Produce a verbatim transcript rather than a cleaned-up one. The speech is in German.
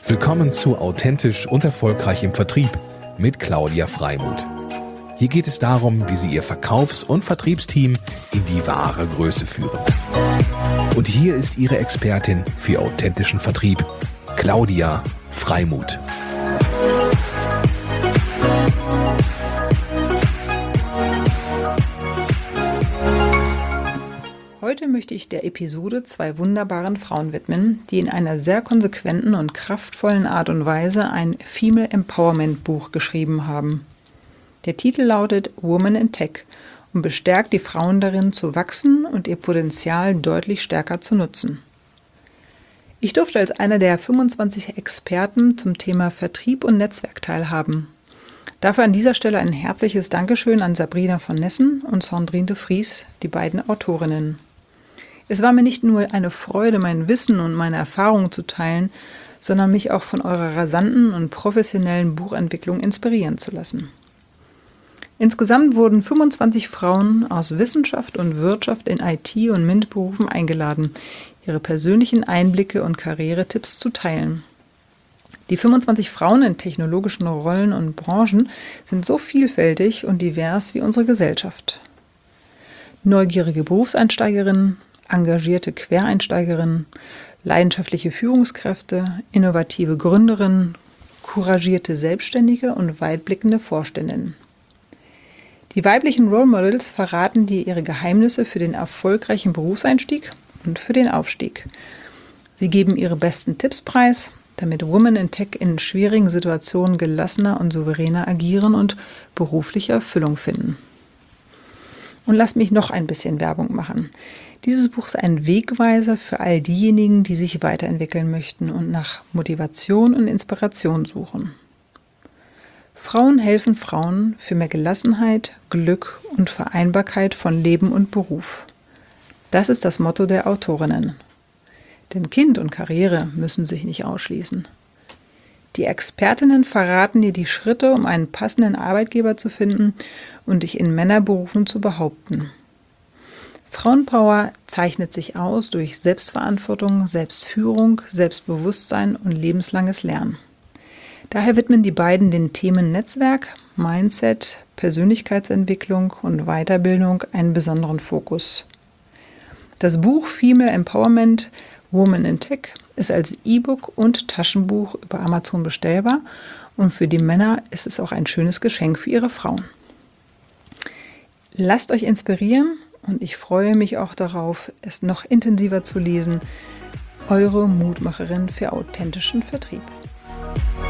Willkommen zu Authentisch und Erfolgreich im Vertrieb mit Claudia Freimuth. Hier geht es darum, wie Sie Ihr Verkaufs- und Vertriebsteam in die wahre Größe führen. Und hier ist Ihre Expertin für authentischen Vertrieb, Claudia Freimuth. Heute möchte ich der Episode zwei wunderbaren Frauen widmen, die in einer sehr konsequenten und kraftvollen Art und Weise ein Female Empowerment Buch geschrieben haben. Der Titel lautet Women in Tech und bestärkt die Frauen darin zu wachsen und ihr Potenzial deutlich stärker zu nutzen. Ich durfte als einer der fünfundzwanzig Experten zum Thema Vertrieb und Netzwerk teilhaben. Dafür an dieser Stelle ein herzliches Dankeschön an Sabrina von Nessen und Sandrine de Vries, die beiden Autorinnen. Es war mir nicht nur eine Freude, mein Wissen und meine Erfahrungen zu teilen, sondern mich auch von eurer rasanten und professionellen Buchentwicklung inspirieren zu lassen. Insgesamt wurden fünfundzwanzig Frauen aus Wissenschaft und Wirtschaft in I T- und MINT-Berufen eingeladen, ihre persönlichen Einblicke und Karrieretipps zu teilen. Die fünfundzwanzig Frauen in technologischen Rollen und Branchen sind so vielfältig und divers wie unsere Gesellschaft. Neugierige Berufseinsteigerinnen, engagierte Quereinsteigerinnen, leidenschaftliche Führungskräfte, innovative Gründerinnen, couragierte Selbstständige und weitblickende Vorständinnen. Die weiblichen Role Models verraten dir ihre Geheimnisse für den erfolgreichen Berufseinstieg und für den Aufstieg. Sie geben ihre besten Tipps preis, damit Women in Tech in schwierigen Situationen gelassener und souveräner agieren und berufliche Erfüllung finden. Und lass mich noch ein bisschen Werbung machen. Dieses Buch ist ein Wegweiser für all diejenigen, die sich weiterentwickeln möchten und nach Motivation und Inspiration suchen. Frauen helfen Frauen für mehr Gelassenheit, Glück und Vereinbarkeit von Leben und Beruf. Das ist das Motto der Autorinnen. Denn Kind und Karriere müssen sich nicht ausschließen. Die Expertinnen verraten dir die Schritte, um einen passenden Arbeitgeber zu finden und dich in Männerberufen zu behaupten. Frauenpower zeichnet sich aus durch Selbstverantwortung, Selbstführung, Selbstbewusstsein und lebenslanges Lernen. Daher widmen die beiden den Themen Netzwerk, Mindset, Persönlichkeitsentwicklung und Weiterbildung einen besonderen Fokus. Das Buch Female Empowerment Women in Tech ist als E-Book und Taschenbuch über Amazon bestellbar und für die Männer ist es auch ein schönes Geschenk für ihre Frauen. Lasst euch inspirieren und ich freue mich auch darauf, es noch intensiver zu lesen. Eure Mutmacherin für authentischen Vertrieb.